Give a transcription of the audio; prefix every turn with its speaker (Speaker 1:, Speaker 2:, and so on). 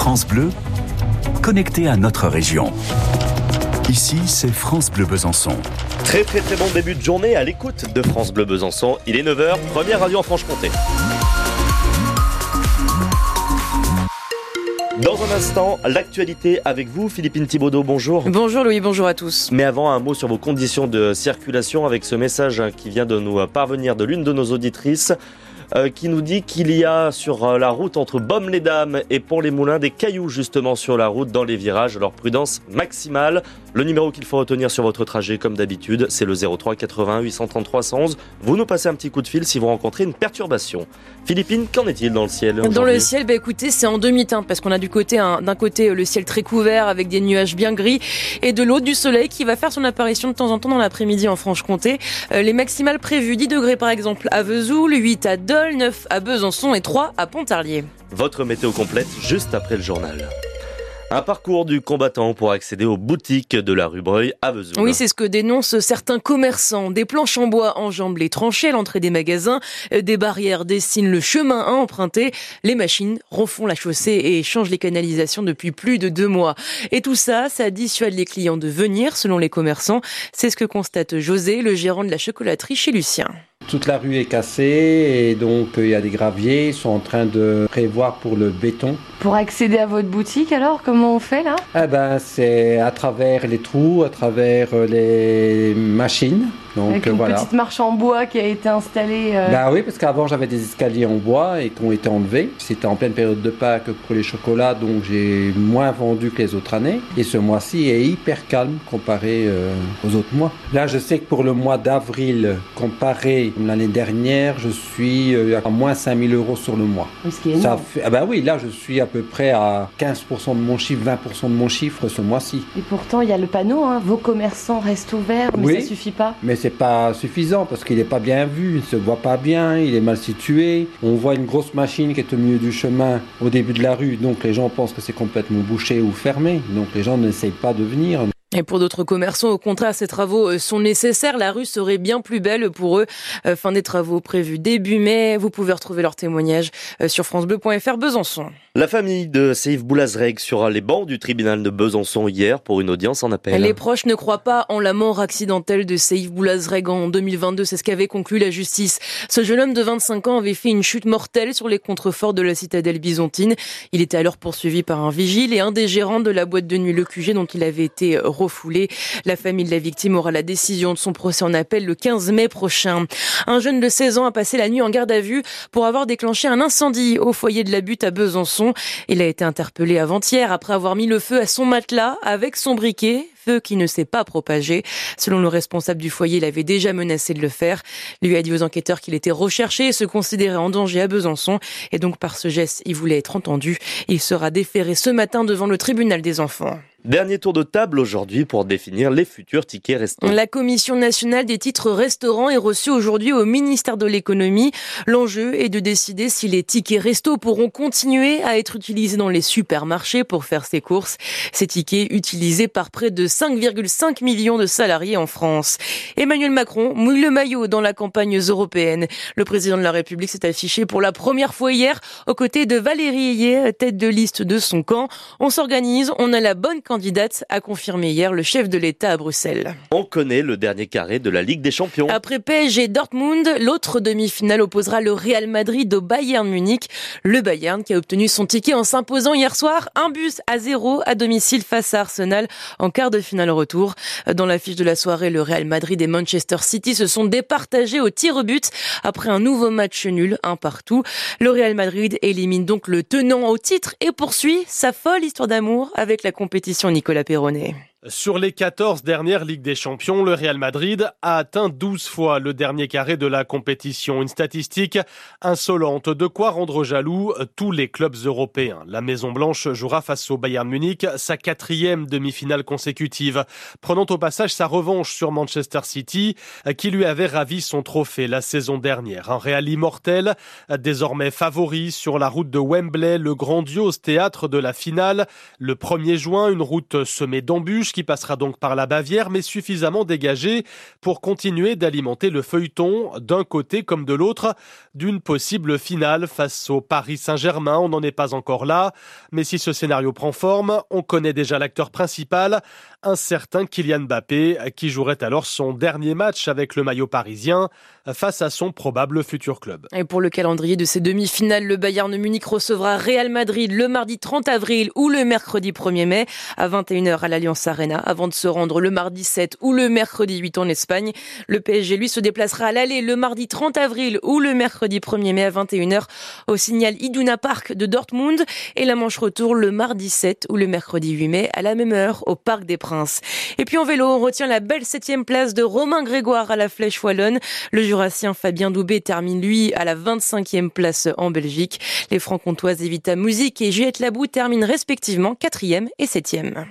Speaker 1: France Bleu, connecté à notre région. Ici, c'est France Bleu Besançon.
Speaker 2: Très bon début de journée à l'écoute de France Bleu Besançon. Il est 9h, première radio en Franche-Comté. Dans un instant, l'actualité avec vous, Philippine Thibaudot, bonjour.
Speaker 3: Bonjour Louis, bonjour à tous.
Speaker 2: Mais avant, un mot sur vos conditions de circulation avec ce message qui vient de nous parvenir de l'une de nos auditrices qui nous dit qu'il y a sur la route entre Baume-les-Dames et Pont-les-Moulins des cailloux justement sur la route dans les virages. Alors prudence maximale. Le numéro qu'il faut retenir sur votre trajet comme d'habitude, c'est le 03 81 833 111. Vous nous passez un petit coup de fil si vous rencontrez une perturbation. Philippine, qu'en est-il dans le ciel aujourd'hui ?
Speaker 3: Dans le ciel, écoutez, c'est en demi-teinte parce qu'on a d'un côté le ciel très couvert avec des nuages bien gris et de l'autre du soleil qui va faire son apparition de temps en temps dans l'après-midi en Franche-Comté. Les maximales prévues, 10 degrés par exemple à Vesoul, 8 à Dole, 9 à Besançon et 3 à Pontarlier.
Speaker 2: Votre météo complète juste après le journal. Un parcours du combattant pour accéder aux boutiques de la rue Breuil à Vesoul.
Speaker 3: Oui, c'est ce que dénoncent certains commerçants. Des planches en bois enjambent les tranchées à l'entrée des magasins. Des barrières dessinent le chemin à emprunter. Les machines refont la chaussée et changent les canalisations depuis plus de 2 mois. Et tout ça, ça dissuade les clients de venir, selon les commerçants. C'est ce que constate José, le gérant de la chocolaterie chez Lucien.
Speaker 4: Toute la rue est cassée et donc il y a des graviers. Ils sont en train de prévoir pour le béton.
Speaker 5: Pour accéder à votre boutique alors, comment on fait là ?
Speaker 4: C'est à travers les trous, à travers les machines. Donc,
Speaker 5: avec une petite marche en bois qui a été installée.
Speaker 4: Oui, parce qu'avant j'avais des escaliers en bois et qui ont été enlevés. C'était en pleine période de Pâques pour les chocolats, donc j'ai moins vendu que les autres années. Et ce mois-ci est hyper calme comparé aux autres mois. Là, je sais que pour le mois d'avril, comparé à l'année dernière, je suis à moins 5 000 € sur le mois.
Speaker 5: Ce qui est énorme.
Speaker 4: Là, je suis à peu près à 15% de mon chiffre, 20% de mon chiffre ce mois-ci.
Speaker 5: Et pourtant, il y a le panneau, vos commerçants restent ouverts, mais
Speaker 4: oui,
Speaker 5: ça suffit pas.
Speaker 4: Mais c'est pas suffisant parce qu'il n'est pas bien vu, il se voit pas bien, il est mal situé. On voit une grosse machine qui est au milieu du chemin au début de la rue, donc les gens pensent que c'est complètement bouché ou fermé, donc les gens n'essayent pas de venir.
Speaker 3: Et pour d'autres commerçants, au contraire, ces travaux sont nécessaires. La rue serait bien plus belle pour eux. Fin des travaux prévus début mai. Vous pouvez retrouver leurs témoignages sur francebleu.fr Besançon.
Speaker 2: La famille de Seif Boulazreg sur les bancs du tribunal de Besançon hier pour une audience en appel.
Speaker 3: Les proches ne croient pas en la mort accidentelle de Seif Boulazreg en 2022. C'est ce qu'avait conclu la justice. Ce jeune homme de 25 ans avait fait une chute mortelle sur les contreforts de la citadelle byzantine. Il était alors poursuivi par un vigile et un des gérants de la boîte de nuit Le QG dont il avait été refoulé. La famille de la victime aura la décision de son procès en appel le 15 mai prochain. Un jeune de 16 ans a passé la nuit en garde à vue pour avoir déclenché un incendie au foyer de la Butte à Besançon. Il a été interpellé avant-hier après avoir mis le feu à son matelas avec son briquet. Feu qui ne s'est pas propagé. Selon le responsable du foyer, il avait déjà menacé de le faire. Lui a dit aux enquêteurs qu'il était recherché et se considérait en danger à Besançon. Et donc, par ce geste, il voulait être entendu. Il sera déféré ce matin devant le tribunal des enfants.
Speaker 2: Dernier tour de table aujourd'hui pour définir les futurs tickets restaurants.
Speaker 3: La Commission nationale des titres restaurants est reçue aujourd'hui au ministère de l'économie. L'enjeu est de décider si les tickets resto pourront continuer à être utilisés dans les supermarchés pour faire ses courses. Ces tickets utilisés par près de 5,5 millions de salariés en France. Emmanuel Macron mouille le maillot dans la campagne européenne. Le président de la République s'est affiché pour la première fois hier aux côtés de Valérie Ayé, tête de liste de son camp. On s'organise, on a la bonne candidate, a confirmé hier le chef de l'État à Bruxelles.
Speaker 2: On connaît le dernier carré de la Ligue des Champions.
Speaker 3: Après PSG et Dortmund, l'autre demi-finale opposera le Real Madrid au Bayern Munich. Le Bayern qui a obtenu son ticket en s'imposant hier soir 1-0 à domicile face à Arsenal en quart de finale retour. Dans l'affiche de la soirée, le Real Madrid et Manchester City se sont départagés au tir au but après un nouveau match nul, 1-1. Le Real Madrid élimine donc le tenant au titre et poursuit sa folle histoire d'amour avec la compétition Nicolas Perronnet.
Speaker 6: Sur les 14 dernières Ligues des Champions, le Real Madrid a atteint 12 fois le dernier carré de la compétition. Une statistique insolente, de quoi rendre jaloux tous les clubs européens. La Maison-Blanche jouera face au Bayern Munich sa 4e demi-finale consécutive, prenant au passage sa revanche sur Manchester City, qui lui avait ravi son trophée la saison dernière. Un Real immortel, désormais favori sur la route de Wembley, le grandiose théâtre de la finale. Le 1er juin, une route semée d'embûches qui passera donc par la Bavière, mais suffisamment dégagé pour continuer d'alimenter le feuilleton d'un côté comme de l'autre d'une possible finale face au Paris Saint-Germain. On n'en est pas encore là, mais si ce scénario prend forme, on connaît déjà l'acteur principal, un certain Kylian Mbappé, qui jouerait alors son dernier match avec le maillot parisien face à son probable futur club.
Speaker 3: Et pour le calendrier de ces demi-finales, le Bayern Munich recevra Real Madrid le mardi 30 avril ou le mercredi 1er mai à 21h à l'Allianz Arena, avant de se rendre le mardi 7 ou le mercredi 8 en Espagne. Le PSG, lui, se déplacera à l'aller le mardi 30 avril ou le mercredi 1er mai à 21h au Signal Iduna Park de Dortmund, et la manche retour le mardi 7 ou le mercredi 8 mai à la même heure au Parc des Princes. Et puis en vélo, on retient la belle 7e place de Romain Grégoire à la Flèche Wallonne. Le Jurassien Fabien Doubé termine lui à la 25e place en Belgique. Les Franc-Comtoises Evita Music et Juliette Labou terminent respectivement 4e et 7e.